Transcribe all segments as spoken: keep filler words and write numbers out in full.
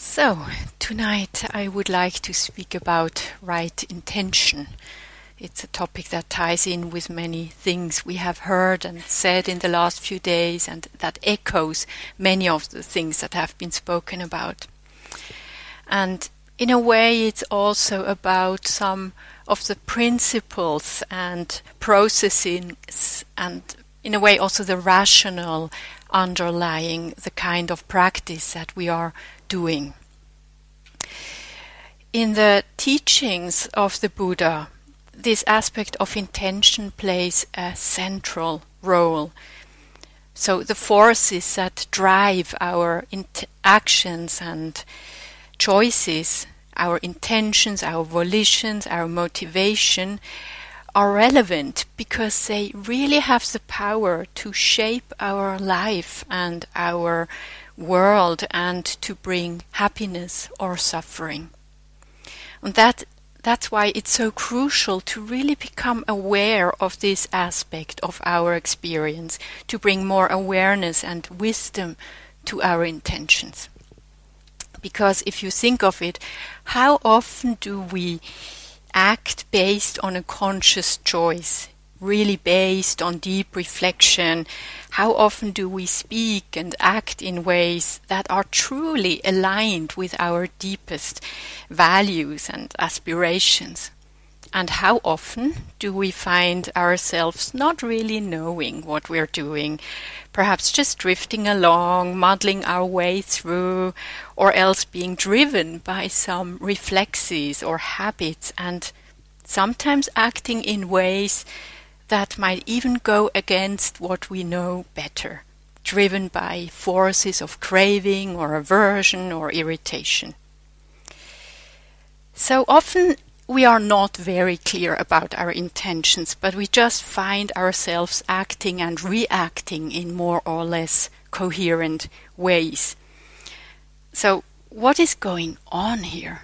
So, tonight I would like to speak about right intention. It's a topic that ties in with many things we have heard and said in the last few days, and that echoes many of the things that have been spoken about. And in a way, it's also about some of the principles and processes, and in a way also the rationale underlying the kind of practice that we are doing. In the teachings of the Buddha, this aspect of intention plays a central role. So the forces that drive our int- actions and choices, our intentions, our volitions, our motivation, are relevant because they really have the power to shape our life and our world and to bring happiness or suffering. And that that's why it's so crucial to really become aware of this aspect of our experience, to bring more awareness and wisdom to our intentions. Because if you think of it, how often do we act based on a conscious choice, really based on deep reflection? How often do we speak and act in ways that are truly aligned with our deepest values and aspirations? And how often do we find ourselves not really knowing what we're doing, perhaps just drifting along, muddling our way through, or else being driven by some reflexes or habits, and sometimes acting in ways that might even go against what we know better, driven by forces of craving or aversion or irritation. So often we are not very clear about our intentions, but we just find ourselves acting and reacting in more or less coherent ways. So what is going on here?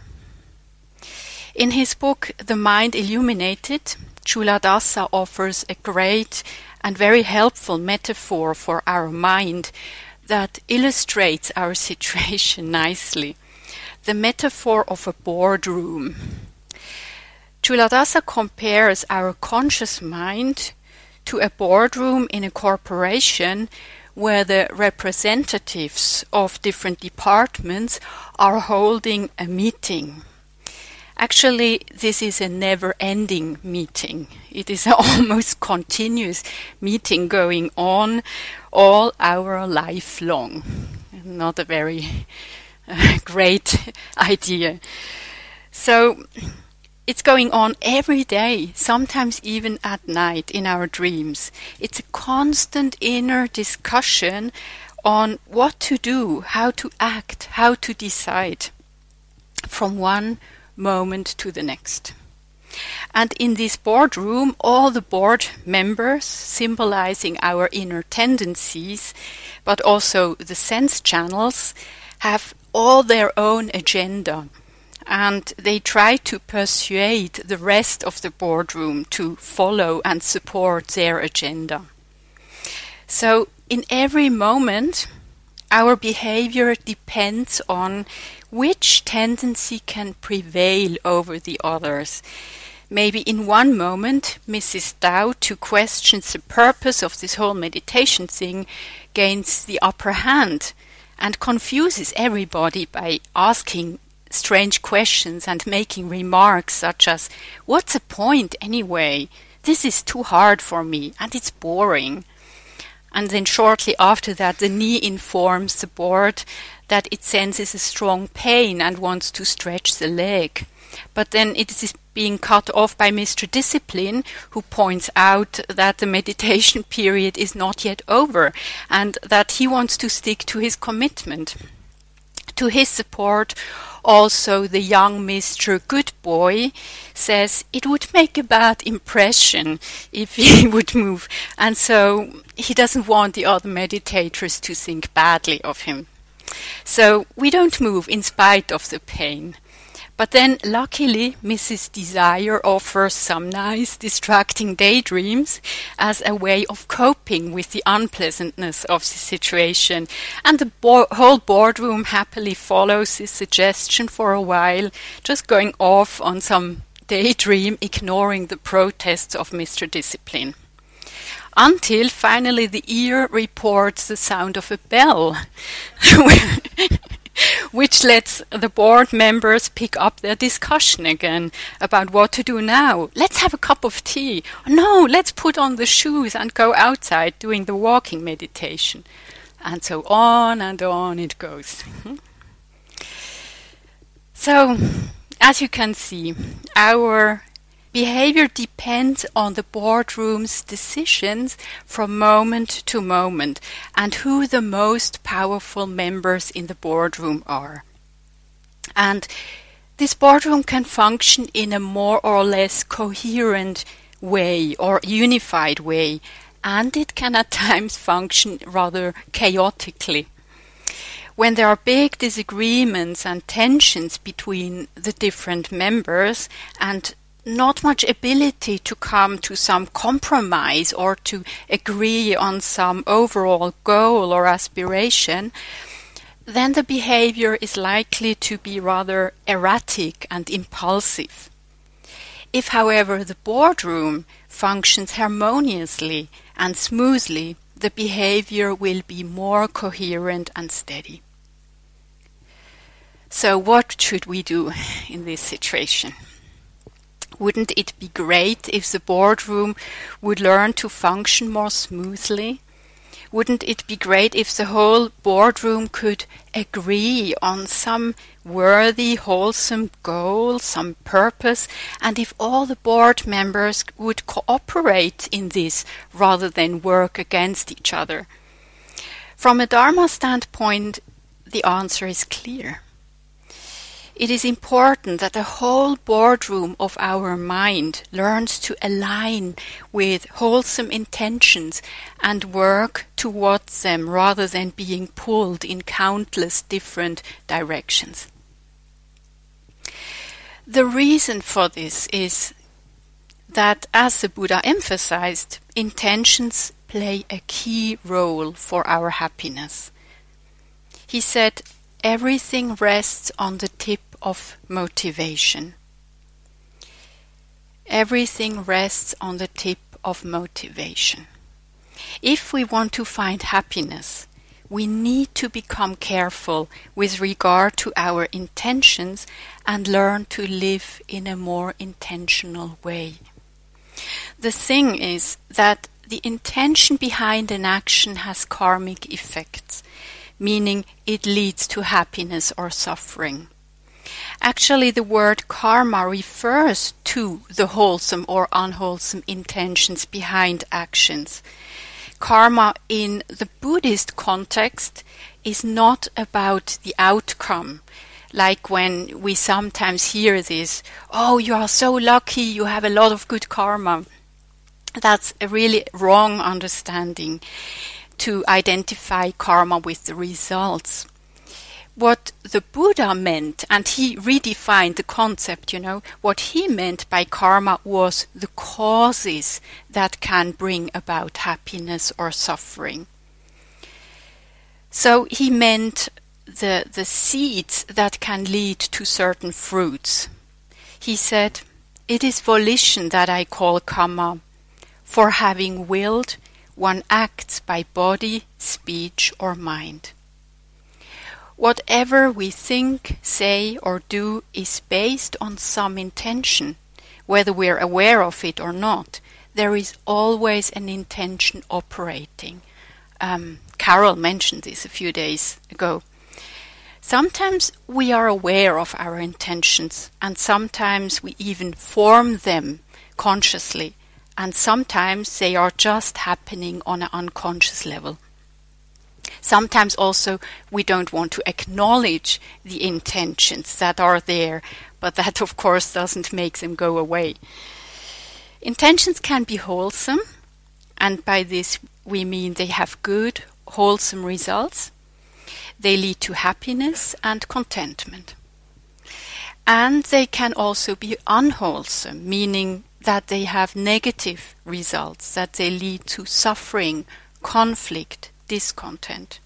In his book, The Mind Illuminated, Culadasa offers a great and very helpful metaphor for our mind that illustrates our situation nicely. The metaphor of a boardroom. Culadasa compares our conscious mind to a boardroom in a corporation where the representatives of different departments are holding a meeting. Actually, this is a never-ending meeting. It is an almost continuous meeting going on all our life long. Not a very uh, great idea. So it's going on every day, sometimes even at night in our dreams. It's a constant inner discussion on what to do, how to act, how to decide from one moment to the next. And in this boardroom, all the board members, symbolizing our inner tendencies, but also the sense channels, have all their own agenda. And they try to persuade the rest of the boardroom to follow and support their agenda. So in every moment, our behavior depends on which tendency can prevail over the others. Maybe in one moment, Missus Tao, to question the purpose of this whole meditation thing, gains the upper hand and confuses everybody by asking strange questions and making remarks such as, "What's the point anyway? This is too hard for me and it's boring." And then shortly after that, the knee informs the board that it senses a strong pain and wants to stretch the leg. But then it is being cut off by Mister Discipline, who points out that the meditation period is not yet over and that he wants to stick to his commitment. To his support, also the young Mister Good Boy says it would make a bad impression if he would move, and so he doesn't want the other meditators to think badly of him. So we don't move in spite of the pain. But then, luckily, Missus Desire offers some nice, distracting daydreams as a way of coping with the unpleasantness of the situation. And the bo- whole boardroom happily follows this suggestion for a while, just going off on some daydream, ignoring the protests of Mister Discipline. Until finally the ear reports the sound of a bell, which lets the board members pick up their discussion again about what to do now. Let's have a cup of tea. No, let's put on the shoes and go outside doing the walking meditation. And so on and on it goes. So, as you can see, our behavior depends on the boardroom's decisions from moment to moment and who the most powerful members in the boardroom are. And this boardroom can function in a more or less coherent way or unified way, and it can at times function rather chaotically. When there are big disagreements and tensions between the different members and not much ability to come to some compromise or to agree on some overall goal or aspiration, then the behavior is likely to be rather erratic and impulsive. If, however, the boardroom functions harmoniously and smoothly, the behavior will be more coherent and steady. So what should we do in this situation? Wouldn't it be great if the boardroom would learn to function more smoothly? Wouldn't it be great if the whole boardroom could agree on some worthy, wholesome goal, some purpose, and if all the board members would cooperate in this rather than work against each other? From a Dharma standpoint, the answer is clear. It is important that the whole boardroom of our mind learns to align with wholesome intentions and work towards them rather than being pulled in countless different directions. The reason for this is that, as the Buddha emphasized, intentions play a key role for our happiness. He said, everything rests on the tip of motivation. Everything rests on the tip of motivation. If we want to find happiness, we need to become careful with regard to our intentions and learn to live in a more intentional way. The thing is that the intention behind an action has karmic effects, meaning it leads to happiness or suffering. Actually, the word karma refers to the wholesome or unwholesome intentions behind actions. Karma in the Buddhist context is not about the outcome, like when we sometimes hear this, oh, you are so lucky, you have a lot of good karma. That's a really wrong understanding to identify karma with the results. What the Buddha meant, and he redefined the concept, you know, what he meant by karma was the causes that can bring about happiness or suffering. So he meant the, the seeds that can lead to certain fruits. He said, it is volition that I call karma. For having willed, one acts by body, speech, or mind. Whatever we think, say, or do is based on some intention, whether we're aware of it or not. There is always an intention operating. Um, Carol mentioned this a few days ago. Sometimes we are aware of our intentions, and sometimes we even form them consciously, and sometimes they are just happening on an unconscious level. Sometimes also we don't want to acknowledge the intentions that are there, but that of course doesn't make them go away. Intentions can be wholesome, and by this we mean they have good, wholesome results. They lead to happiness and contentment. And they can also be unwholesome, meaning that they have negative results, that they lead to suffering, conflict, discontent.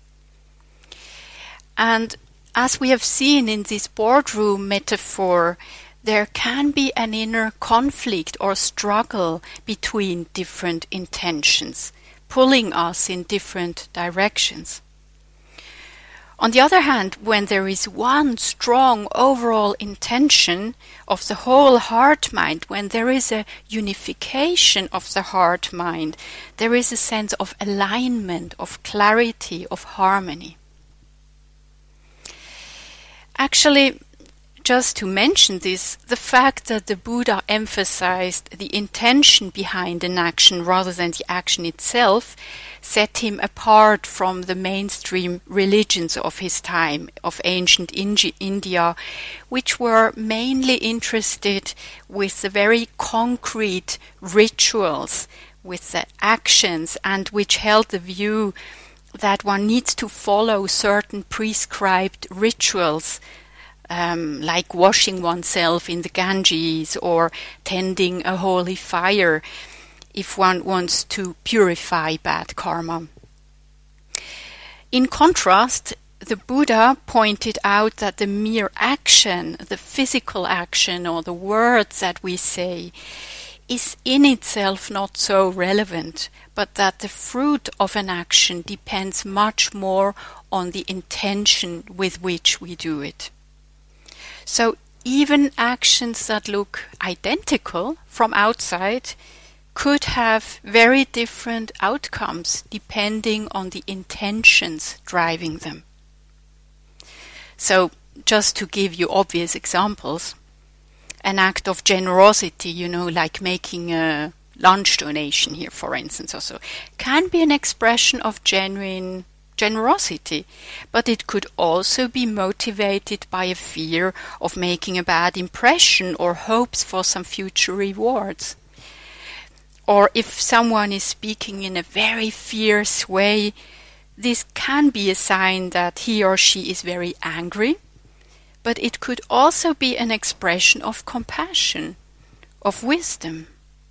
And as we have seen in this boardroom metaphor, there can be an inner conflict or struggle between different intentions, pulling us in different directions. On the other hand, when there is one strong overall intention of the whole heart-mind, when there is a unification of the heart-mind, there is a sense of alignment, of clarity, of harmony. Actually, just to mention this, the fact that the Buddha emphasized the intention behind an action rather than the action itself set him apart from the mainstream religions of his time, of ancient India, which were mainly interested with the very concrete rituals, with the actions, and which held the view that one needs to follow certain prescribed rituals, um, like washing oneself in the Ganges or tending a holy fire, if one wants to purify bad karma. In contrast, the Buddha pointed out that the mere action, the physical action or the words that we say, is in itself not so relevant, but that the fruit of an action depends much more on the intention with which we do it. So even actions that look identical from outside could have very different outcomes depending on the intentions driving them. So, just to give you obvious examples, an act of generosity, you know, like making a lunch donation here, for instance, also, can be an expression of genuine generosity, but it could also be motivated by a fear of making a bad impression or hopes for some future rewards. Or if someone is speaking in a very fierce way, this can be a sign that he or she is very angry, but it could also be an expression of compassion, of wisdom.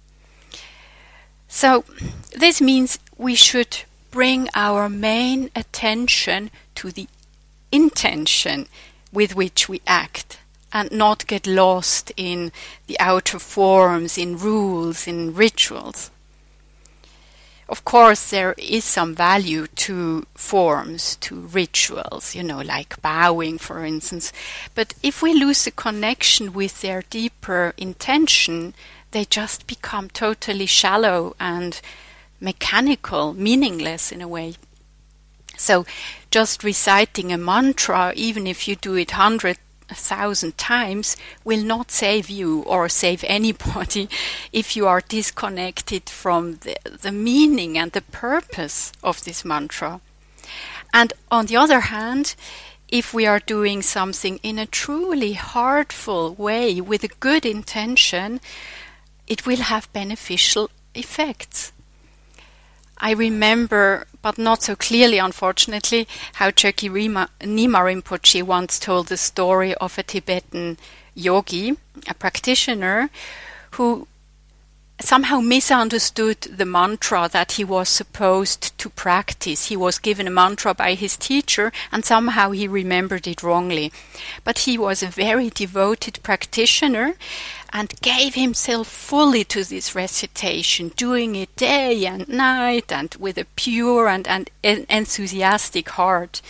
So this means we should bring our main attention to the intention with which we act, and not get lost in the outer forms, in rules, in rituals. Of course, there is some value to forms, to rituals, you know, like bowing, for instance. But if we lose the connection with their deeper intention, they just become totally shallow and mechanical, meaningless in a way. So just reciting a mantra, even if you do it hundred a thousand times, will not save you or save anybody if you are disconnected from the, the meaning and the purpose of this mantra. And on the other hand, if we are doing something in a truly heartful way with a good intention, it will have beneficial effects. I remember, but not so clearly unfortunately, how Chökyi Rima, Nyima Rinpoche once told the story of a Tibetan yogi, a practitioner, who somehow misunderstood the mantra that he was supposed to practice. He was given a mantra by his teacher and somehow he remembered it wrongly. But he was a very devoted practitioner and gave himself fully to this recitation, doing it day and night and with a pure and, and enthusiastic heart.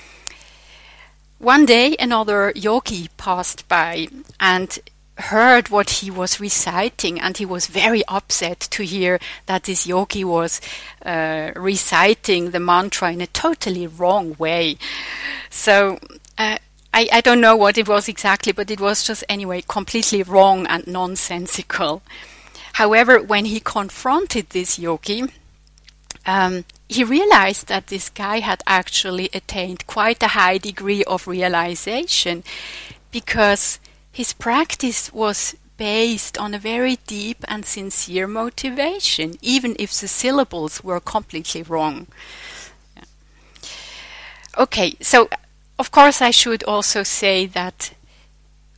One day another yogi passed by and heard what he was reciting, and he was very upset to hear that this yogi was uh, reciting the mantra in a totally wrong way. So uh, I, I don't know what it was exactly, but it was just anyway completely wrong and nonsensical. However, when he confronted this yogi, um, he realized that this guy had actually attained quite a high degree of realization, because his practice was based on a very deep and sincere motivation, even if the syllables were completely wrong. Yeah. Okay, so of course I should also say that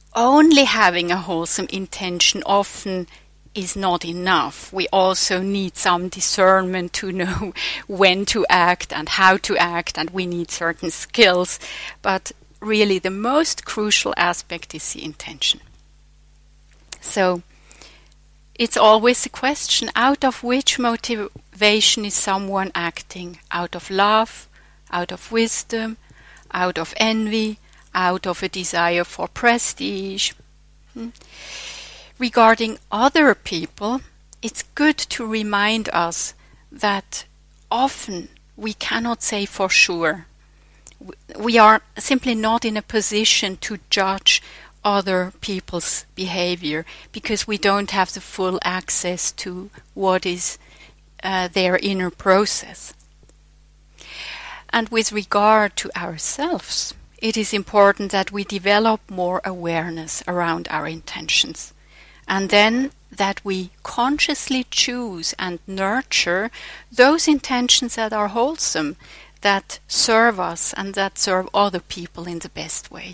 only having a wholesome intention often is not enough. We also need some discernment to know when to act and how to act, and we need certain skills. But really the most crucial aspect is the intention. So it's always a question, out of which motivation is someone acting? Out of love, out of wisdom, out of envy, out of a desire for prestige? Hmm. Regarding other people, it's good to remind us that often we cannot say for sure. We are simply not in a position to judge other people's behavior because we don't have the full access to what is uh, their inner process. And with regard to ourselves, it is important that we develop more awareness around our intentions, and then that we consciously choose and nurture those intentions that are wholesome, that serve us and that serve other people in the best way.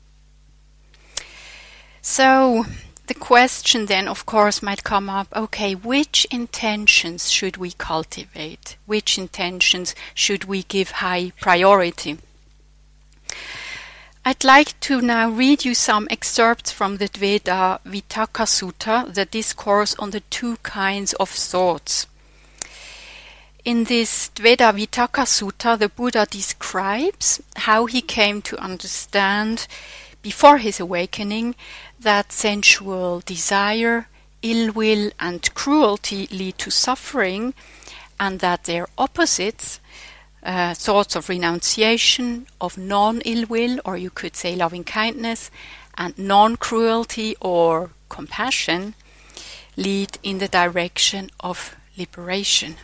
So the question then, of course, might come up, okay, which intentions should we cultivate? Which intentions should we give high priority? I'd like to now read you some excerpts from the Dveda Vitakka Sutta, the discourse on the two kinds of thoughts. In this Dveda Vitakka Sutta, the Buddha describes how he came to understand, before his awakening, that sensual desire, ill will, and cruelty lead to suffering, and that their opposites, Uh, thoughts of renunciation, of non-ill will, or you could say loving kindness, and non-cruelty or compassion, lead in the direction of liberation.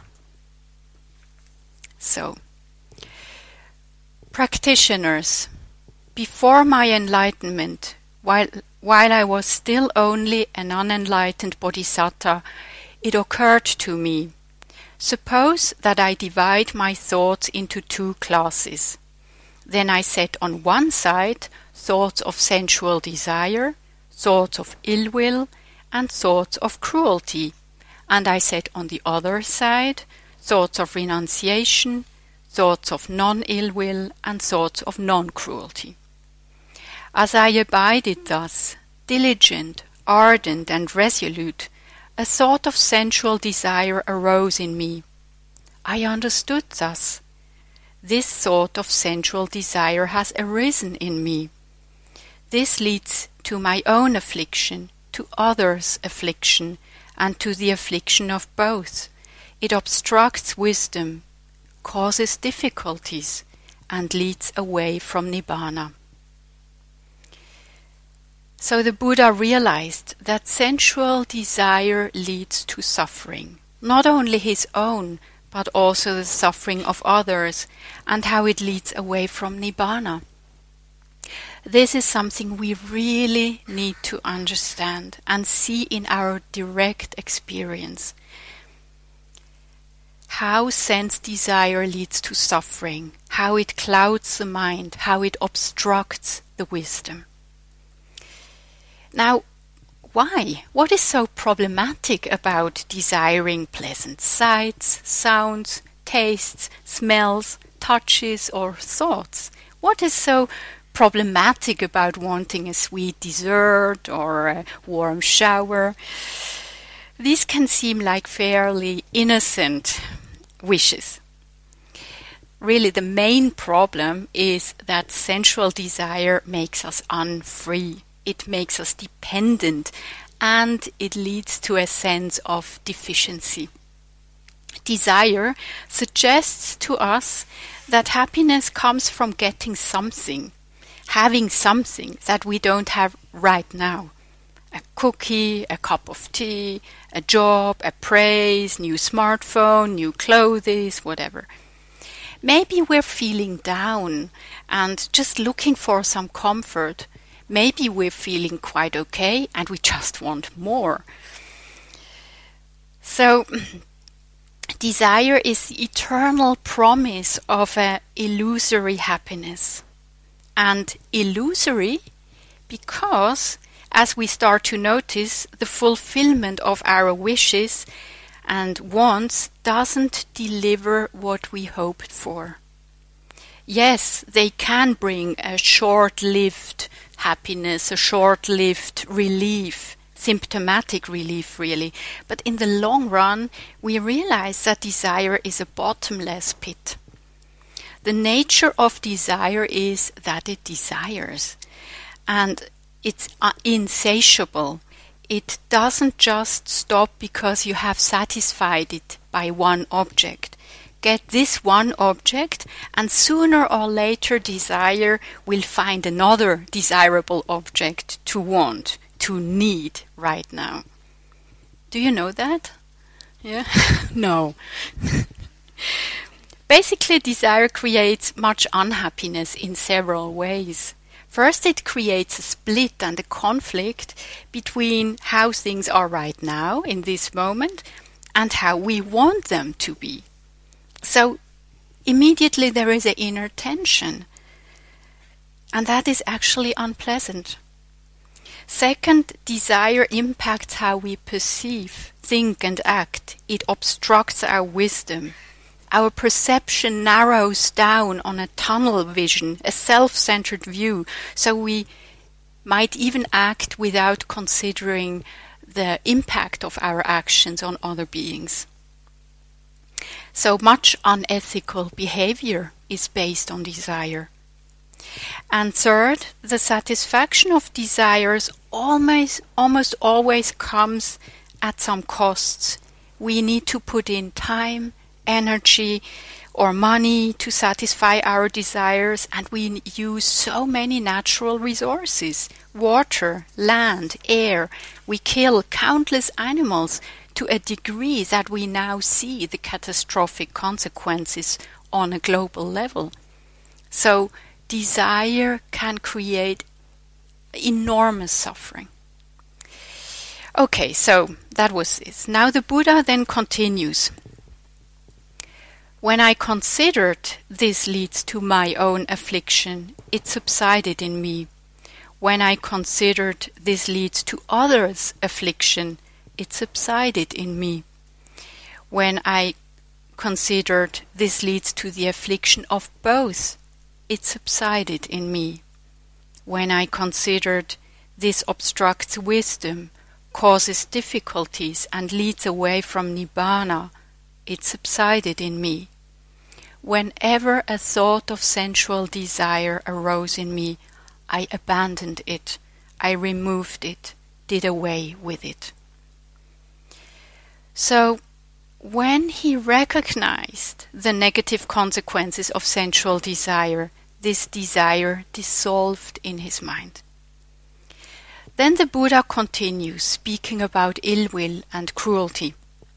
So, practitioners, before my enlightenment, while, while I was still only an unenlightened bodhisattva, it occurred to me, suppose that I divide my thoughts into two classes. Then I set on one side thoughts of sensual desire, thoughts of ill will, and thoughts of cruelty, and I set on the other side thoughts of renunciation, thoughts of non-ill will, and thoughts of non-cruelty. As I abided thus, diligent, ardent, and resolute, a thought of sensual desire arose in me. I understood thus. This thought of sensual desire has arisen in me. This leads to my own affliction, to others' affliction, and to the affliction of both. It obstructs wisdom, causes difficulties, and leads away from Nibbana. So the Buddha realized that sensual desire leads to suffering, not only his own, but also the suffering of others, and how it leads away from Nibbana. This is something we really need to understand and see in our direct experience. How sense desire leads to suffering, how it clouds the mind, how it obstructs the wisdom. Now, why? What is so problematic about desiring pleasant sights, sounds, tastes, smells, touches, or thoughts? What is so problematic about wanting a sweet dessert or a warm shower? These can seem like fairly innocent wishes. Really, the main problem is that sensual desire makes us unfree. It makes us dependent, and it leads to a sense of deficiency. Desire suggests to us that happiness comes from getting something, having something that we don't have right now. A cookie, a cup of tea, a job, a praise, new smartphone, new clothes, whatever. Maybe we're feeling down and just looking for some comfort. Maybe we're feeling quite okay and we just want more. So, desire is the eternal promise of an illusory happiness. And illusory Because as we start to notice, the fulfillment of our wishes and wants doesn't deliver what we hoped for. Yes, they can bring a short-lived happiness, a short-lived relief, symptomatic relief really, but in the long run we realize that desire is a bottomless pit. The nature of desire is that it desires, and it's uh, insatiable. It doesn't just stop because you have satisfied it by one object. Get this one object, and sooner or later desire will find another desirable object to want, to need right now. Do you know that? Yeah? No. Basically, desire creates much unhappiness in several ways. First, it creates a split and a conflict between how things are right now, in this moment, and how we want them to be. So, immediately there is an inner tension, and that is actually unpleasant. Second, desire impacts how we perceive, think and act. It obstructs our wisdom. Our perception narrows down on a tunnel vision, a self-centered view, so we might even act without considering the impact of our actions on other beings. So much unethical behavior is based on desire. And third, the satisfaction of desires almost, almost always comes at some costs. We need to put in time, energy, or money to satisfy our desires, and we use so many natural resources, water, land, air. We kill countless animals to a degree that we now see the catastrophic consequences on a global level. So desire can create enormous suffering. Okay, so that was it. Now the Buddha then continues. When I considered this leads to my own affliction, it subsided in me. When I considered this leads to others' affliction, it subsided in me. When I considered this leads to the affliction of both, it subsided in me. When I considered this obstructs wisdom, causes difficulties and leads away from Nibbana, it subsided in me. Whenever a thought of sensual desire arose in me, I abandoned it, I removed it, did away with it. So, when he recognized the negative consequences of sensual desire, this desire dissolved in his mind. Then the Buddha continues, speaking about ill will and cruelty.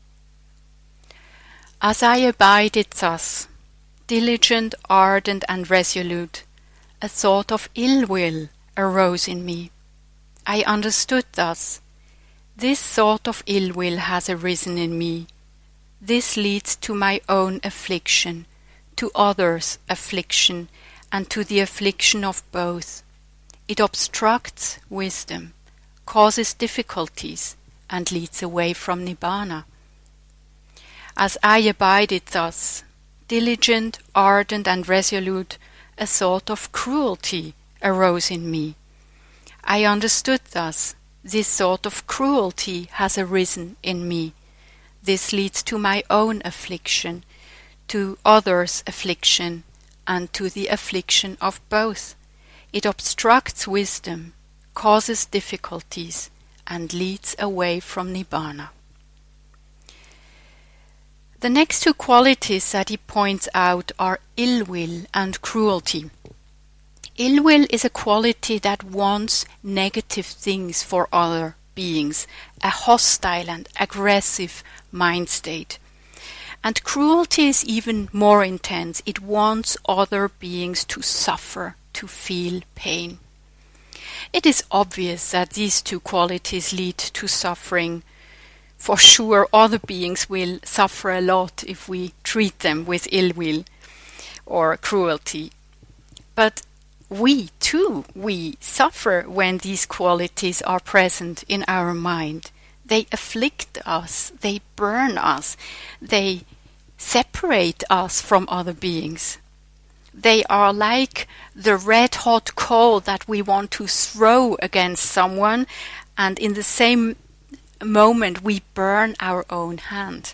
As I abided thus, diligent, ardent, and resolute, a thought of ill will arose in me. I understood thus. This thought of ill will has arisen in me. This leads to my own affliction, to others' affliction, and to the affliction of both. It obstructs wisdom, causes difficulties, and leads away from Nibbana. As I abided thus, diligent, ardent, and resolute, a thought of cruelty arose in me. I understood thus. This thought of cruelty has arisen in me. This leads to my own affliction, to others' affliction, and to the affliction of both. It obstructs wisdom, causes difficulties, and leads away from Nibbana. The next two qualities that he points out are ill will and cruelty. Ill will is a quality that wants negative things for other beings, a hostile and aggressive mind state. And cruelty is even more intense. It wants other beings to suffer, to feel pain. It is obvious that these two qualities lead to suffering. For sure, other beings will suffer a lot if we treat them with ill will or cruelty. But we too, we suffer when these qualities are present in our mind. They afflict us, they burn us, they separate us from other beings. They are like the red-hot coal that we want to throw against someone, and in the same moment we burn our own hand.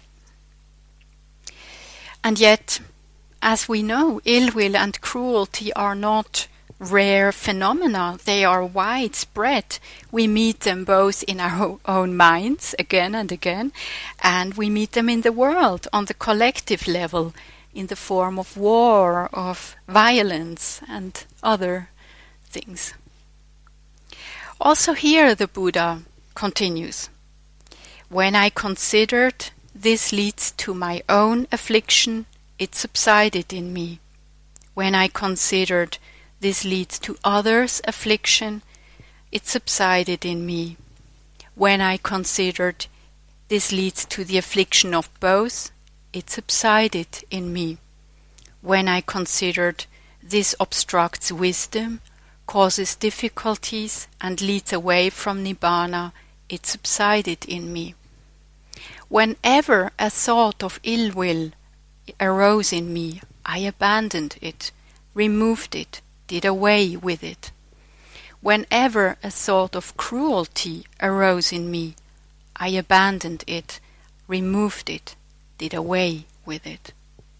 And yet, as we know, ill will and cruelty are not rare phenomena. They are widespread. We meet them both in our own minds again and again, and we meet them in the world on the collective level in the form of war, of violence, and other things. Also here the Buddha continues, "When I considered this leads to my own affliction, it subsided in me. When I considered this leads to others' affliction, it subsided in me. When I considered this leads to the affliction of both, it subsided in me. When I considered this obstructs wisdom, causes difficulties, and leads away from Nibbana, it subsided in me. Whenever a thought of ill will arose in me, I abandoned it, removed it, did away with it. Whenever a thought of cruelty arose in me, I abandoned it, removed it, did away with it."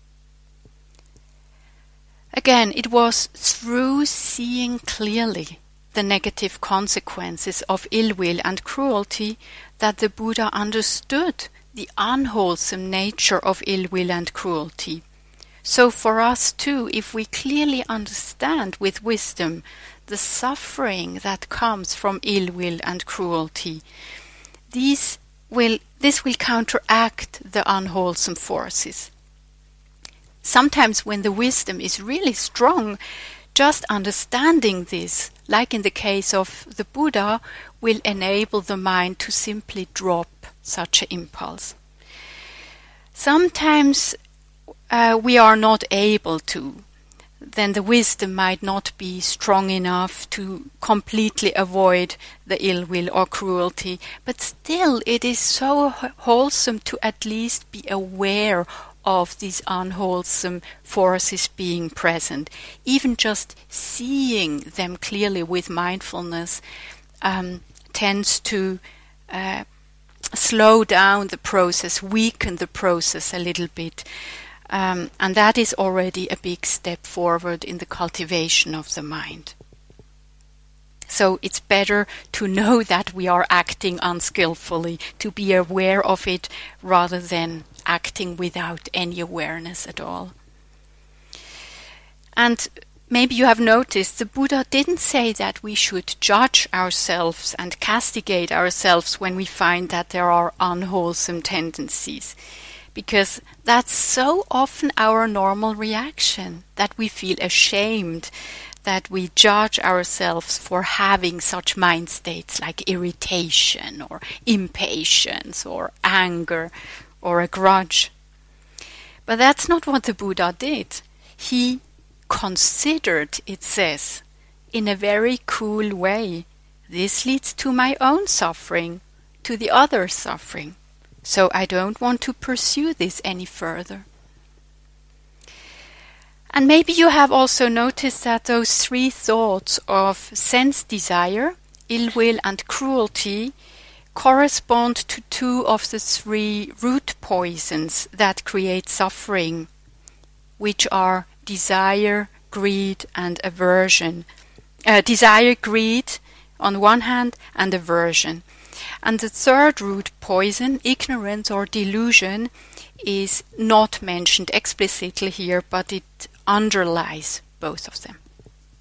Again, it was through seeing clearly the negative consequences of ill will and cruelty that the Buddha understood the unwholesome nature of ill will and cruelty. So for us too, if we clearly understand with wisdom the suffering that comes from ill will and cruelty, these will, this will counteract the unwholesome forces. Sometimes when the wisdom is really strong, just understanding this, like in the case of the Buddha, will enable the mind to simply drop such an impulse. Sometimes uh, we are not able to. Then the wisdom might not be strong enough to completely avoid the ill will or cruelty, but still it is so wholesome to at least be aware of these unwholesome forces being present. Even just seeing them clearly with mindfulness um, tends to uh, slow down the process, weaken the process a little bit. Um, and that is already a big step forward in the cultivation of the mind. So it's better to know that we are acting unskillfully, to be aware of it rather than acting without any awareness at all. And maybe you have noticed the Buddha didn't say that we should judge ourselves and castigate ourselves when we find that there are unwholesome tendencies. Because that's so often our normal reaction, that we feel ashamed, that we judge ourselves for having such mind states like irritation or impatience or anger or a grudge. But that's not what the Buddha did. He considered, it says, in a very cool way, this leads to my own suffering, to the other's suffering. So I don't want to pursue this any further. And maybe you have also noticed that those three thoughts of sense desire, ill will and cruelty correspond to two of the three root poisons that create suffering, which are desire, greed and aversion. Uh, desire, greed on one hand and aversion. And the third root poison, ignorance or delusion, is not mentioned explicitly here, but it underlies both of them.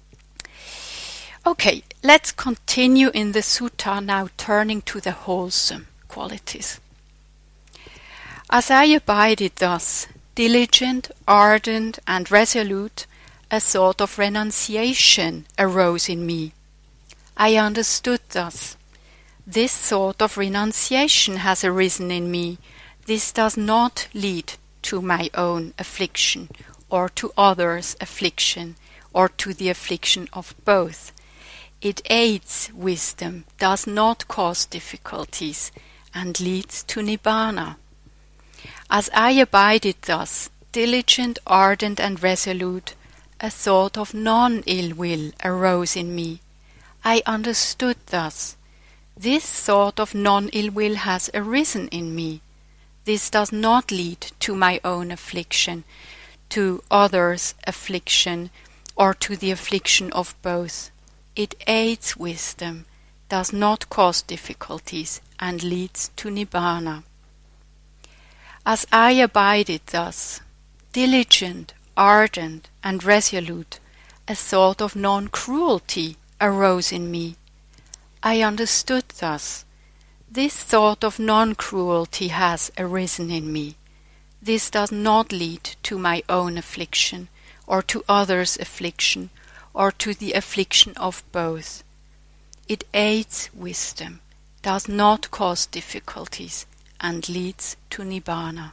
Okay, let's continue in the sutta now, turning to the wholesome qualities. As I abided thus, diligent, ardent, and resolute, a thought of renunciation arose in me. I understood thus. This thought of renunciation has arisen in me. This does not lead to my own affliction or to others' affliction or to the affliction of both. It aids wisdom, does not cause difficulties, and leads to Nibbana. As I abided thus, diligent, ardent, and resolute, a thought of non-ill will arose in me. I understood thus. This thought of non-ill will has arisen in me. This does not lead to my own affliction, to others' affliction, or to the affliction of both. It aids wisdom, does not cause difficulties, and leads to Nibbana. As I abided thus, diligent, ardent, and resolute, a thought of non-cruelty arose in me. I understood thus. This thought of non-cruelty has arisen in me. This does not lead to my own affliction, or to others' affliction, or to the affliction of both. It aids wisdom, does not cause difficulties, and leads to Nibbana.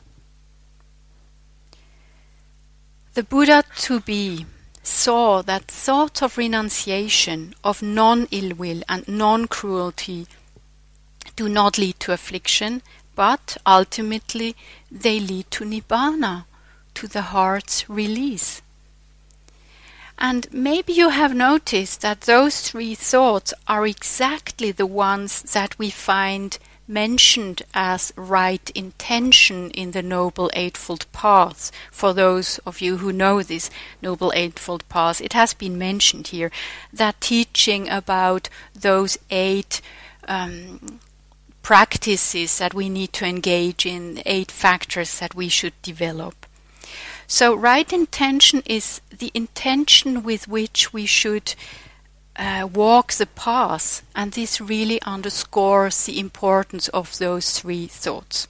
The Buddha to be saw that thoughts of renunciation, of non-ill will and non-cruelty do not lead to affliction, but ultimately they lead to Nibbana, to the heart's release. And maybe you have noticed that those three thoughts are exactly the ones that we find mentioned as right intention in the Noble Eightfold Path. For those of you who know this Noble Eightfold Path, it has been mentioned here, that teaching about those eight um, practices that we need to engage in, eight factors that we should develop. So right intention is the intention with which we should uh, walk the path, and this really underscores the importance of those three thoughts.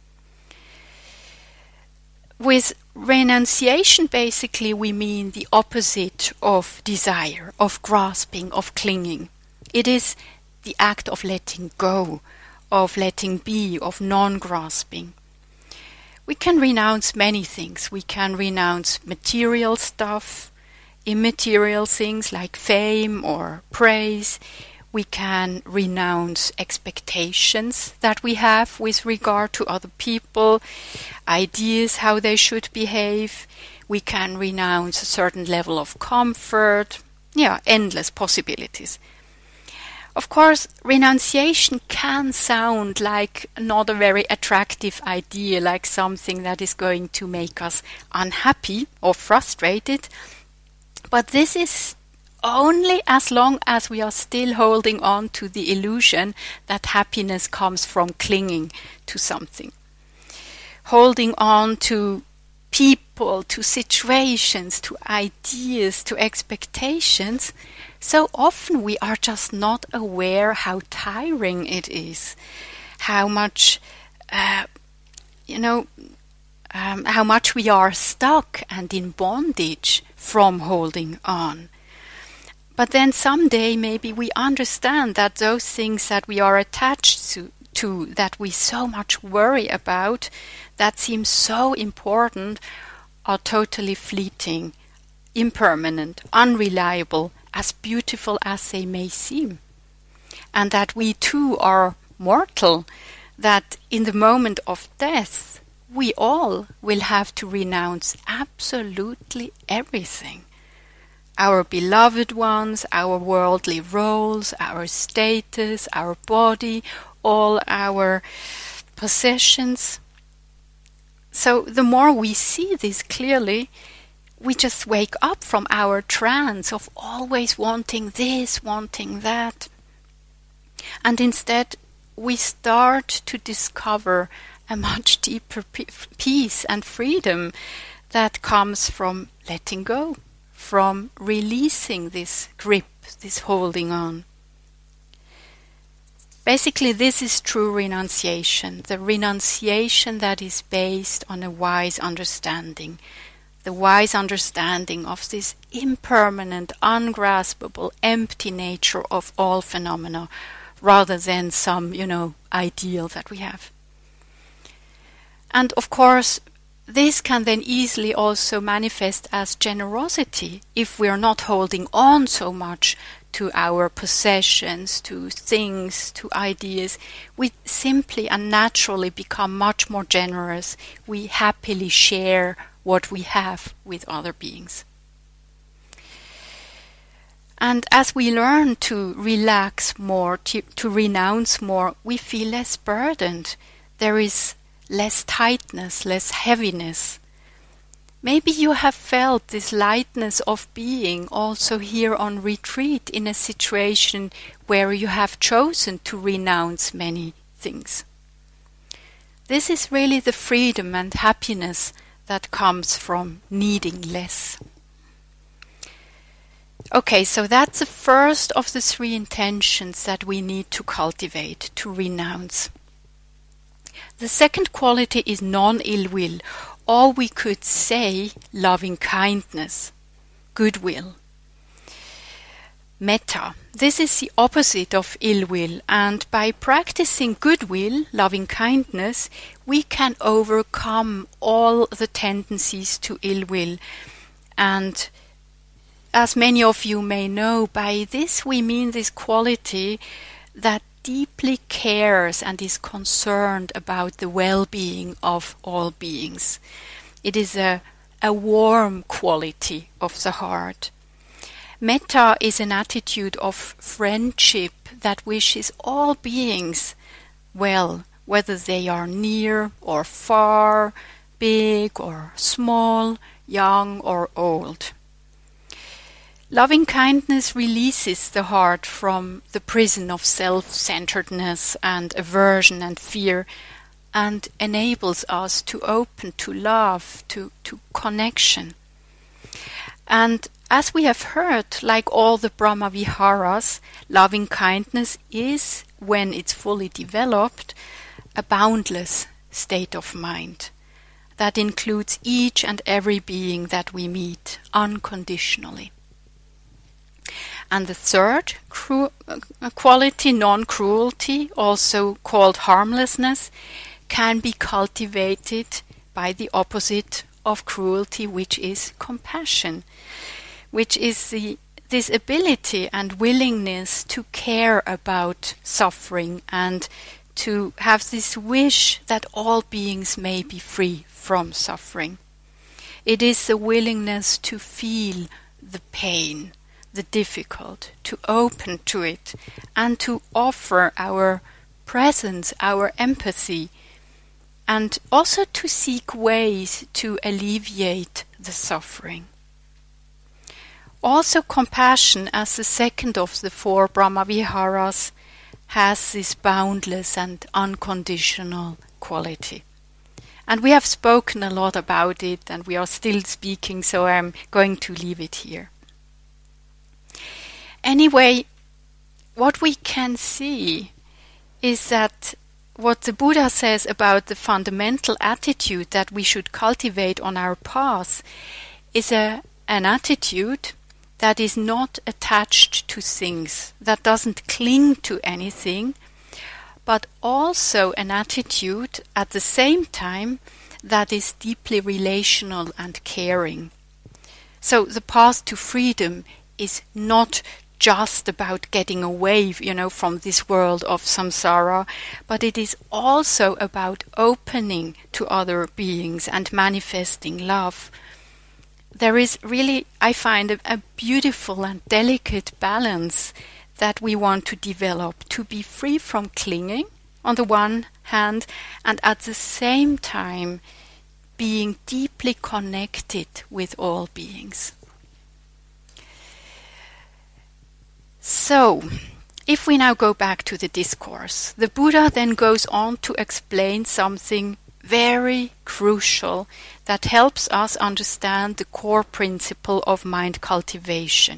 With renunciation, basically, we mean the opposite of desire, of grasping, of clinging. It is the act of letting go, of letting be, of non-grasping. We can renounce many things. We can renounce material stuff, immaterial things like fame or praise. We can renounce expectations that we have with regard to other people, ideas how they should behave. We can renounce a certain level of comfort. Yeah, endless possibilities. Of course, renunciation can sound like not a very attractive idea, like something that is going to make us unhappy or frustrated. But this is only as long as we are still holding on to the illusion that happiness comes from clinging to something. Holding on to people, to situations, to ideas, to expectations. So often we are just not aware how tiring it is, how much, uh, you know, um, how much we are stuck and in bondage from holding on. But then someday maybe we understand that those things that we are attached to, to that we so much worry about, that seem so important, are totally fleeting, impermanent, unreliable, as beautiful as they may seem. And that we too are mortal, that in the moment of death, we all will have to renounce absolutely everything. Our beloved ones, our worldly roles, our status, our body, all our possessions. So the more we see this clearly, we just wake up from our trance of always wanting this, wanting that. And instead, we start to discover a much deeper p- peace and freedom that comes from letting go, from releasing this grip, this holding on. Basically, this is true renunciation, the renunciation that is based on a wise understanding, the wise understanding of this impermanent, ungraspable, empty nature of all phenomena, rather than some, you know, ideal that we have. And of course, this can then easily also manifest as generosity if we are not holding on so much to our possessions, to things, to ideas. We simply and naturally become much more generous. We happily share what we have with other beings. And as we learn to relax more, to, to renounce more, we feel less burdened. There is less tightness, less heaviness. Maybe you have felt this lightness of being also here on retreat in a situation where you have chosen to renounce many things. This is really the freedom and happiness that comes from needing less. Okay, so that's the first of the three intentions that we need to cultivate, to renounce. The second quality is non-ill will, or we could say loving kindness, goodwill. Metta. This is the opposite of ill will, and by practicing goodwill, loving kindness, we can overcome all the tendencies to ill will. And as many of you may know, by this we mean this quality that deeply cares and is concerned about the well-being of all beings. It is a, a warm quality of the heart. Metta is an attitude of friendship that wishes all beings well, whether they are near or far, big or small, young or old. Loving kindness releases the heart from the prison of self-centeredness and aversion and fear, and enables us to open to love, to, to connection. And as we have heard, like all the Brahma Viharas, loving kindness is, when it's fully developed, a boundless state of mind that includes each and every being that we meet unconditionally. And the third cru- quality, non-cruelty, also called harmlessness, can be cultivated by the opposite of cruelty, which is compassion, which is the, this ability and willingness to care about suffering and to have this wish that all beings may be free from suffering. It is the willingness to feel the pain, the difficult, to open to it, and to offer our presence, our empathy, and also to seek ways to alleviate the suffering. Also, compassion, as the second of the four Brahma Viharas, has this boundless and unconditional quality. And we have spoken a lot about it, and we are still speaking, so I'm going to leave it here. Anyway, what we can see is that what the Buddha says about the fundamental attitude that we should cultivate on our path is a, an attitude that is not attached to things, that doesn't cling to anything, but also an attitude at the same time that is deeply relational and caring. So the path to freedom is not just about getting away, you know, from this world of samsara, but it is also about opening to other beings and manifesting love. There is really, I find, a, a beautiful and delicate balance that we want to develop, to be free from clinging on the one hand, and at the same time being deeply connected with all beings. So, if we now go back to the discourse, the Buddha then goes on to explain something very crucial that helps us understand the core principle of mind cultivation.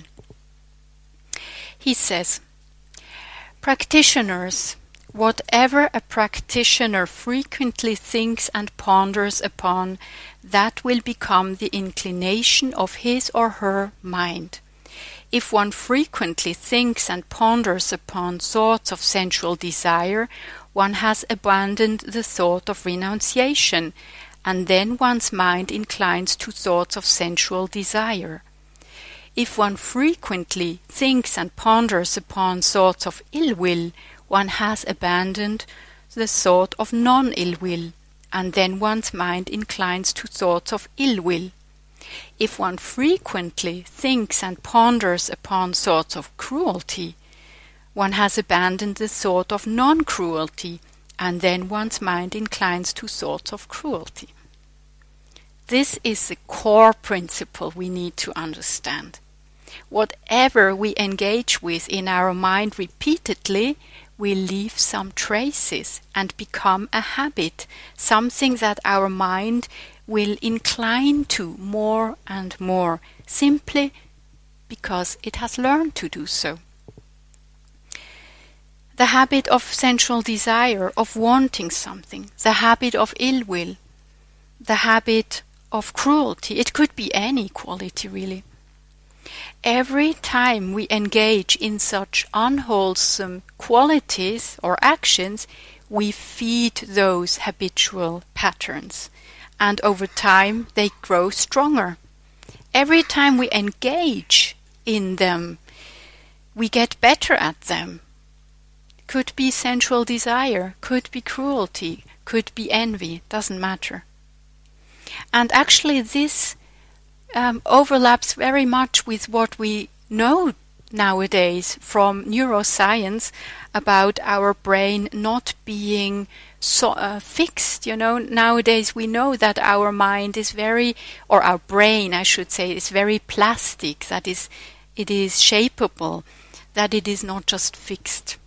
He says, practitioners, whatever a practitioner frequently thinks and ponders upon, that will become the inclination of his or her mind. If one frequently thinks and ponders upon thoughts of sensual desire, one has abandoned the thought of renunciation, and then one's mind inclines to thoughts of sensual desire. If one frequently thinks and ponders upon thoughts of ill will, one has abandoned the thought of non-ill will, and then one's mind inclines to thoughts of ill will. If one frequently thinks and ponders upon thoughts of cruelty, one has abandoned the thought of non-cruelty, and then one's mind inclines to thoughts of cruelty. This is the core principle we need to understand. Whatever we engage with in our mind repeatedly will leave some traces and become a habit, something that our mind will incline to more and more, simply because it has learned to do so. The habit of sensual desire, of wanting something, the habit of ill will, the habit of cruelty, it could be any quality really. Every time we engage in such unwholesome qualities or actions, we feed those habitual patterns, and over time they grow stronger. Every time we engage in them, we get better at them. Could be sensual desire, could be cruelty, could be envy, doesn't matter. And actually this um, overlaps very much with what we know nowadays from neuroscience about our brain not being so uh, fixed. You know, nowadays we know that our mind is very, or our brain I should say, is very plastic, that is, it is shapeable, that it is not just fixed.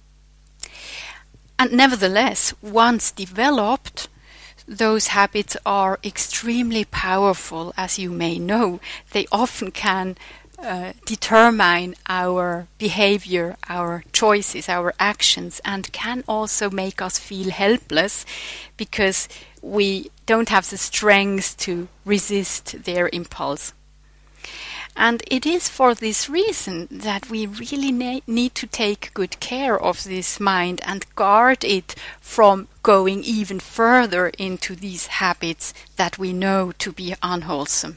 And nevertheless, once developed, those habits are extremely powerful, as you may know. They often can uh, determine our behavior, our choices, our actions, and can also make us feel helpless because we don't have the strength to resist their impulse. And it is for this reason that we really na- need to take good care of this mind and guard it from going even further into these habits that we know to be unwholesome.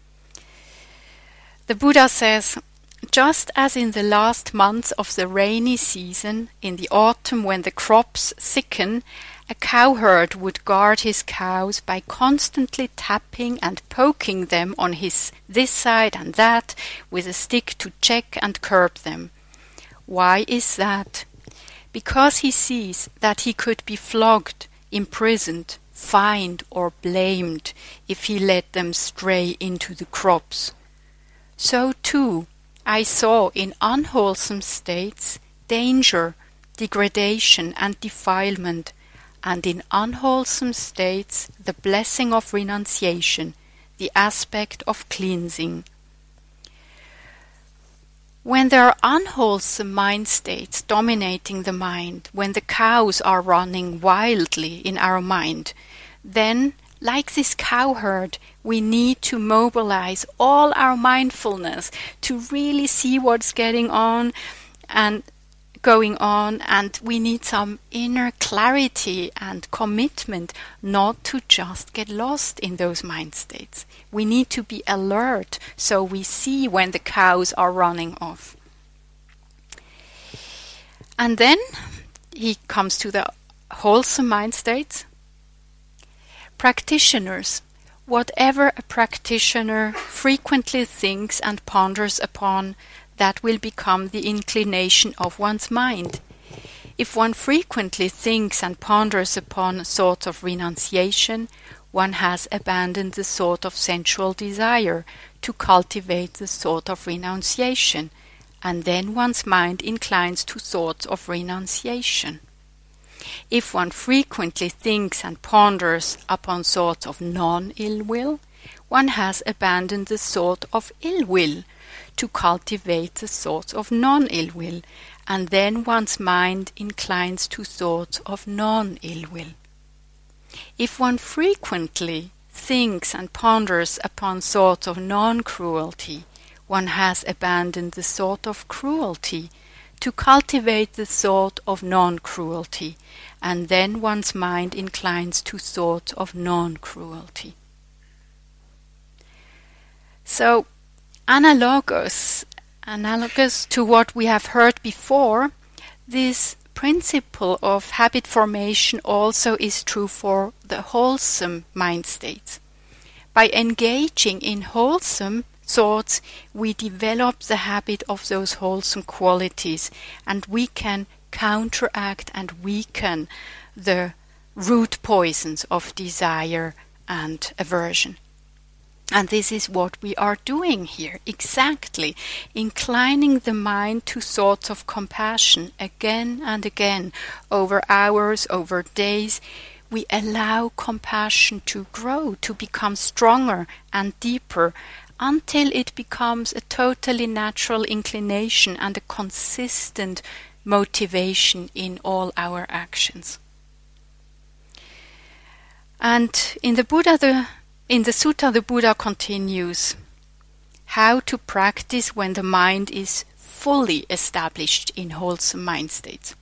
The Buddha says, just as in the last months of the rainy season, in the autumn when the crops thicken, a cowherd would guard his cows by constantly tapping and poking them on his this side and that with a stick to check and curb them. Why is that? Because he sees that he could be flogged, imprisoned, fined or blamed if he let them stray into the crops. So too, I saw in unwholesome states danger, degradation and defilement, and in unwholesome states the blessing of renunciation, the aspect of cleansing. When there are unwholesome mind states dominating the mind, when the cows are running wildly in our mind, then, like this cowherd, we need to mobilize all our mindfulness to really see what's getting on and going on, and we need some inner clarity and commitment not to just get lost in those mind states. We need to be alert so we see when the cows are running off. And then he comes to the wholesome mind states. Practitioners. Whatever a practitioner frequently thinks and ponders upon, that will become the inclination of one's mind. If one frequently thinks and ponders upon thoughts of renunciation, one has abandoned the thought of sensual desire to cultivate the thought of renunciation, and then one's mind inclines to thoughts of renunciation. If one frequently thinks and ponders upon thoughts of non-ill will, one has abandoned the thought of ill will to cultivate the thoughts of non-ill will, and then one's mind inclines to thoughts of non-ill will. If one frequently thinks and ponders upon thoughts of non-cruelty, one has abandoned the thought of cruelty to cultivate the thought of non-cruelty, and then one's mind inclines to thoughts of non-cruelty. So, analogous, analogous to what we have heard before, this principle of habit formation also is true for the wholesome mind states. By engaging in wholesome thoughts, we develop the habit of those wholesome qualities, and we can counteract and weaken the root poisons of desire and aversion. And this is what we are doing here, exactly, inclining the mind to thoughts of compassion again and again, over hours, over days. We allow compassion to grow, to become stronger and deeper, until it becomes a totally natural inclination and a consistent motivation in all our actions. And in the Buddha, the In the sutta, the Buddha continues how to practice when the mind is fully established in wholesome mind states.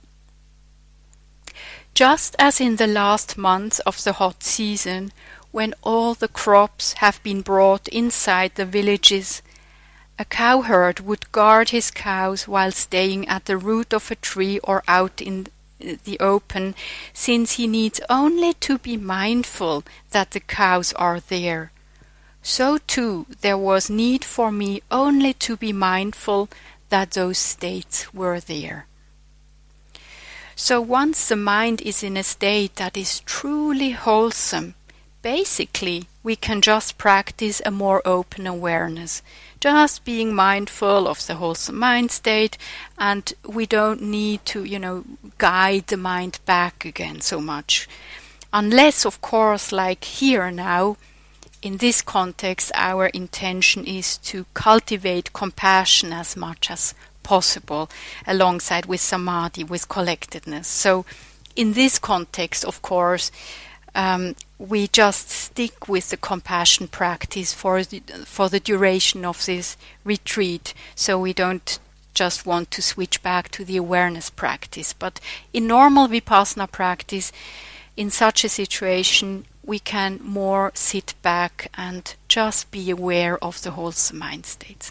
Just as in the last months of the hot season, when all the crops have been brought inside the villages, a cowherd would guard his cows while staying at the root of a tree or out in the open, since he needs only to be mindful that the cows are there. So too there was need for me only to be mindful that those states were there. So once the mind is in a state that is truly wholesome, basically we can just practice a more open awareness, just being mindful of the wholesome mind state, and we don't need to, you know, guide the mind back again so much. Unless, of course, like here now, in this context, our intention is to cultivate compassion as much as possible, alongside with samadhi, with collectedness. So in this context, of course, Um, we just stick with the compassion practice for the, for the duration of this retreat, so we don't just want to switch back to the awareness practice. But in normal Vipassana practice, in such a situation, we can more sit back and just be aware of the wholesome mind states.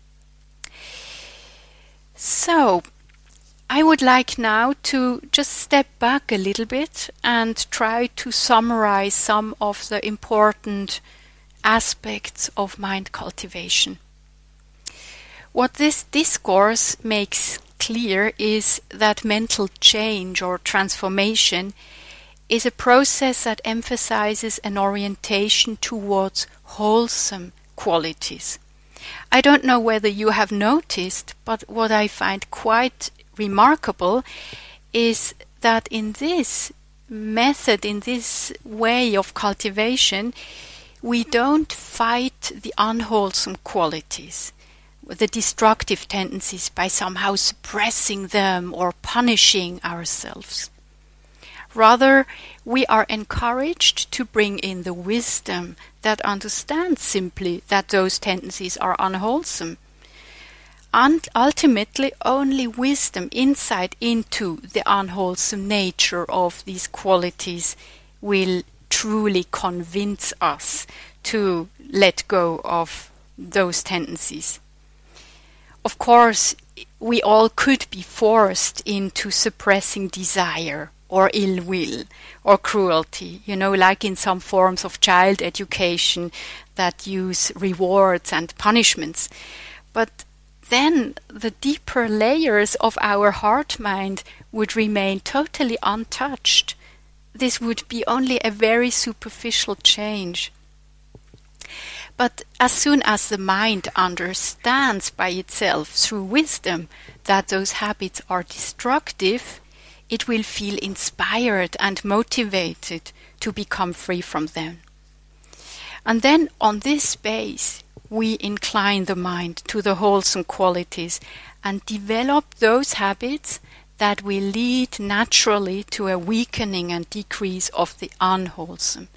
So, I would like now to just step back a little bit and try to summarize some of the important aspects of mind cultivation. What this discourse makes clear is that mental change or transformation is a process that emphasizes an orientation towards wholesome qualities. I don't know whether you have noticed, but what I find quite remarkable is that in this method, in this way of cultivation, we don't fight the unwholesome qualities, the destructive tendencies, by somehow suppressing them or punishing ourselves. Rather, we are encouraged to bring in the wisdom that understands simply that those tendencies are unwholesome. And ultimately, only wisdom, insight into the unwholesome nature of these qualities, will truly convince us to let go of those tendencies. Of course, we all could be forced into suppressing desire or ill will or cruelty, you know, like in some forms of child education that use rewards and punishments. But then the deeper layers of our heart-mind would remain totally untouched. This would be only a very superficial change. But as soon as the mind understands by itself through wisdom that those habits are destructive, it will feel inspired and motivated to become free from them. And then on this base, we incline the mind to the wholesome qualities and develop those habits that will lead naturally to a weakening and decrease of the unwholesome.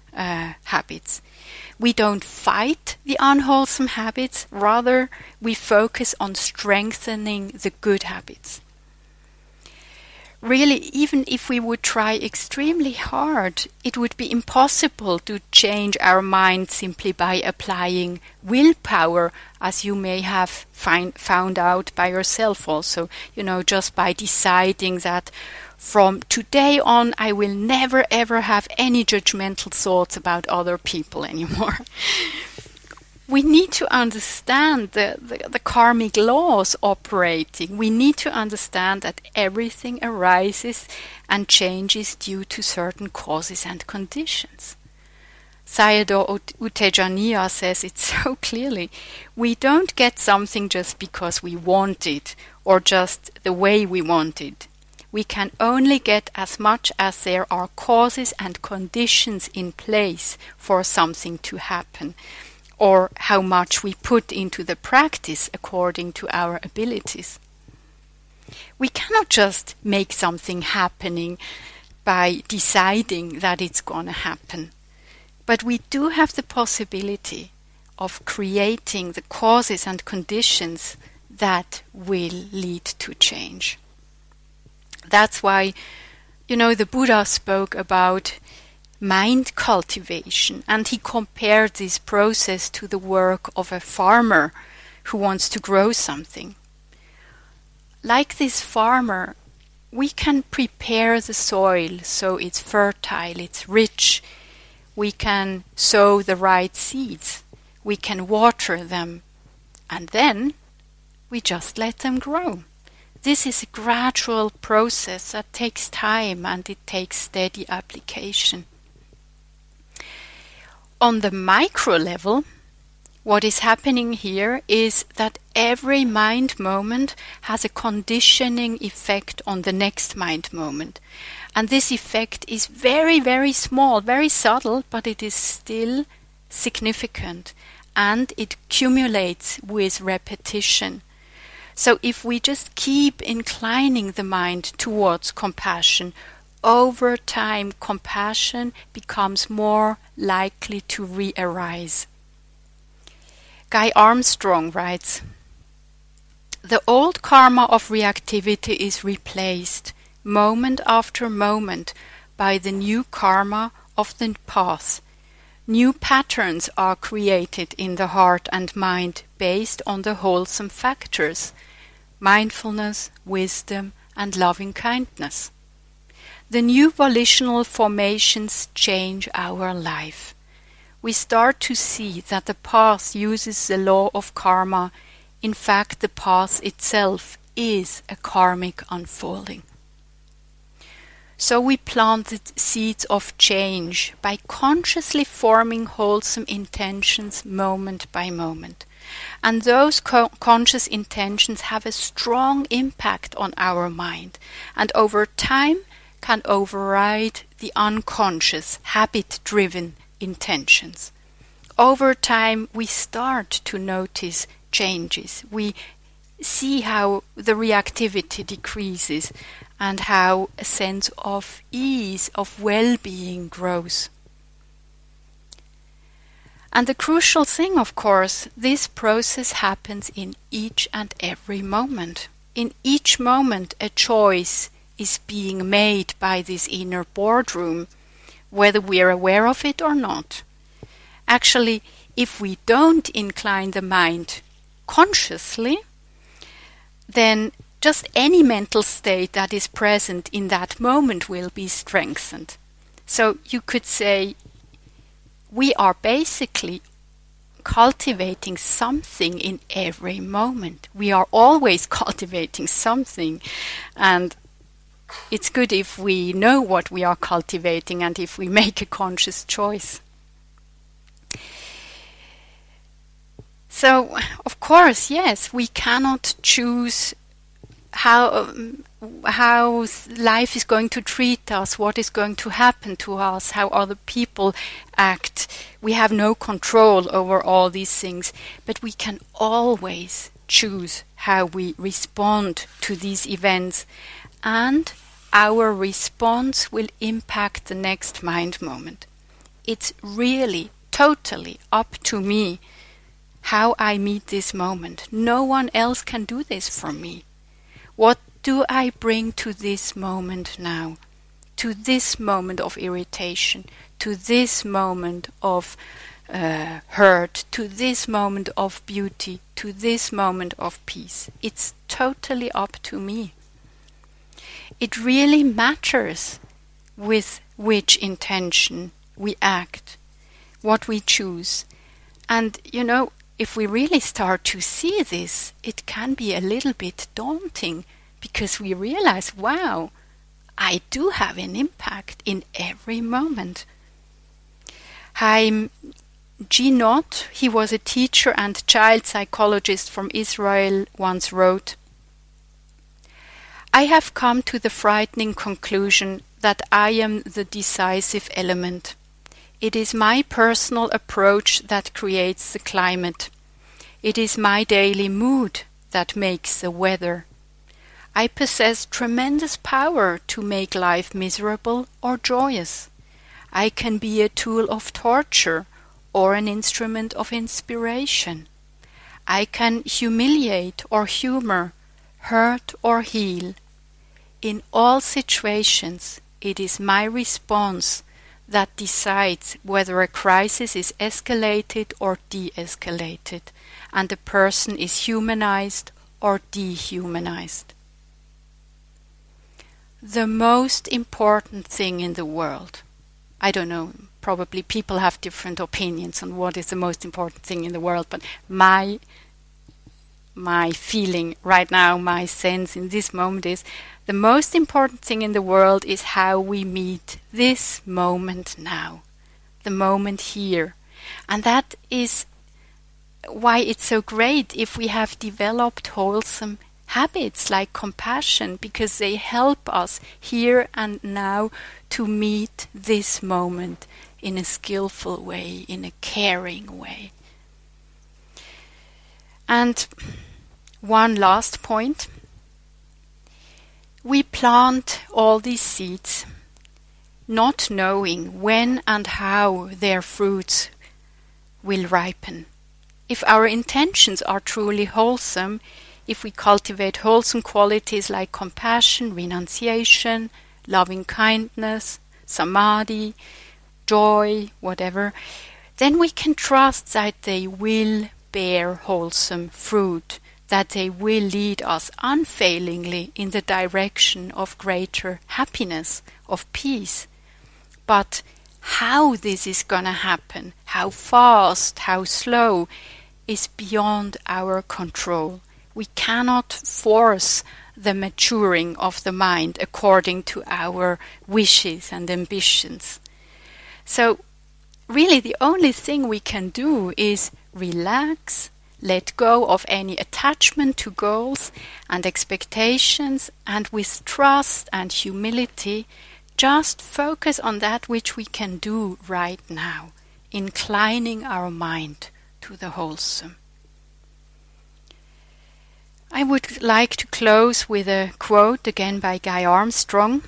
uh, habits. We don't fight the unwholesome habits, rather we focus on strengthening the good habits. Really, even if we would try extremely hard, it would be impossible to change our mind simply by applying willpower, as you may have find, found out by yourself also, you know, just by deciding that from today on I will never ever have any judgmental thoughts about other people anymore. We need to understand the, the, the karmic laws operating. We need to understand that everything arises and changes due to certain causes and conditions. Sayadaw U Tejaniya says it so clearly. We don't get something just because we want it or just the way we want it. We can only get as much as there are causes and conditions in place for something to happen, or how much we put into the practice according to our abilities. We cannot just make something happening by deciding that it's going to happen. But we do have the possibility of creating the causes and conditions that will lead to change. That's why, you know, the Buddha spoke about mind cultivation, and he compared this process to the work of a farmer who wants to grow something. Like this farmer, we can prepare the soil so it's fertile, it's rich. We can sow the right seeds. We can water them. And then we just let them grow. This is a gradual process that takes time and it takes steady application. On the micro level, what is happening here is that every mind moment has a conditioning effect on the next mind moment. And this effect is very, very small, very subtle, but it is still significant. And it accumulates with repetition. So if we just keep inclining the mind towards compassion, over time compassion becomes more likely to re-arise. Guy Armstrong writes, "The old karma of reactivity is replaced, moment after moment, by the new karma of the path. New patterns are created in the heart and mind based on the wholesome factors, mindfulness, wisdom, and loving kindness. The new volitional formations change our life. We start to see that the path uses the law of karma. In fact, the path itself is a karmic unfolding." So we planted seeds of change by consciously forming wholesome intentions moment by moment. And those co- conscious intentions have a strong impact on our mind, and over time can override the unconscious, habit-driven intentions. Over time, we start to notice changes. We see how the reactivity decreases and how a sense of ease, of well-being grows. And the crucial thing, of course, this process happens in each and every moment. In each moment, a choice is being made by this inner boardroom, whether we are aware of it or not. Actually, if we don't incline the mind consciously, then just any mental state that is present in that moment will be strengthened. So you could say we are basically cultivating something in every moment. We are always cultivating something, and it's good if we know what we are cultivating and if we make a conscious choice. So, of course, yes, we cannot choose how um, how life is going to treat us, what is going to happen to us, how other people act. We have no control over all these things, but we can always choose how we respond to these events, and our response will impact the next mind moment. It's really, totally up to me how I meet this moment. No one else can do this for me. What do I bring to this moment now? To this moment of irritation, to this moment of uh, hurt, to this moment of beauty, to this moment of peace. It's totally up to me. It really matters with which intention we act, what we choose. And, you know, if we really start to see this, it can be a little bit daunting, because we realize, wow, I do have an impact in every moment. Haim Ginott, he was a teacher and child psychologist from Israel, once wrote, "I have come to the frightening conclusion that I am the decisive element. It is my personal approach that creates the climate. It is my daily mood that makes the weather. I possess tremendous power to make life miserable or joyous. I can be a tool of torture or an instrument of inspiration. I can humiliate or humor, hurt or heal. In all situations, it is my response that decides whether a crisis is escalated or de-escalated, and a person is humanized or dehumanized." The most important thing in the world, I don't know, probably people have different opinions on what is the most important thing in the world, but my my feeling right now, my sense in this moment is the most important thing in the world is how we meet this moment now, the moment here. And that is why it's so great if we have developed wholesome habits like compassion, because they help us here and now to meet this moment in a skillful way, in a caring way. And one last point. We plant all these seeds, not knowing when and how their fruits will ripen. If our intentions are truly wholesome, if we cultivate wholesome qualities like compassion, renunciation, loving kindness, samadhi, joy, whatever, then we can trust that they will bear wholesome fruit, that they will lead us unfailingly in the direction of greater happiness, of peace. But how this is going to happen, how fast, how slow, is beyond our control. We cannot force the maturing of the mind according to our wishes and ambitions. So, really the only thing we can do is relax, let go of any attachment to goals and expectations, and with trust and humility, just focus on that which we can do right now, inclining our mind to the wholesome. I would like to close with a quote again by Guy Armstrong.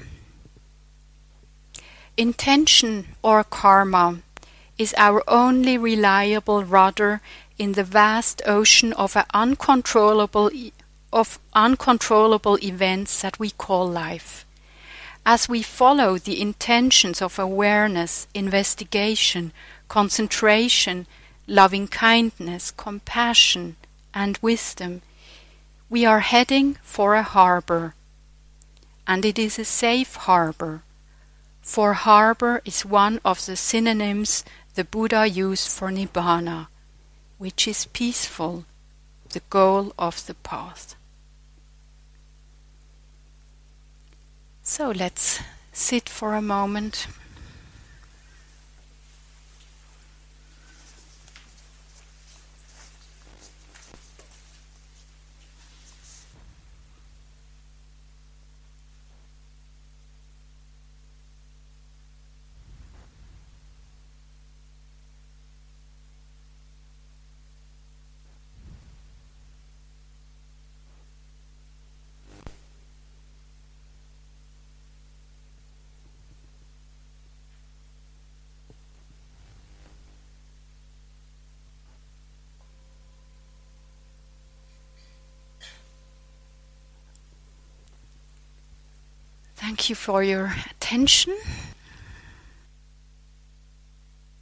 "Intention or karma is our only reliable rudder in the vast ocean of a uncontrollable e- of uncontrollable events that we call life. As we follow the intentions of awareness, investigation, concentration, loving kindness, compassion, and wisdom, we are heading for a harbor, and it is a safe harbor, for harbor is one of the synonyms the Buddha used for Nibbana, which is peaceful, the goal of the path." So let's sit for a moment. you for your attention.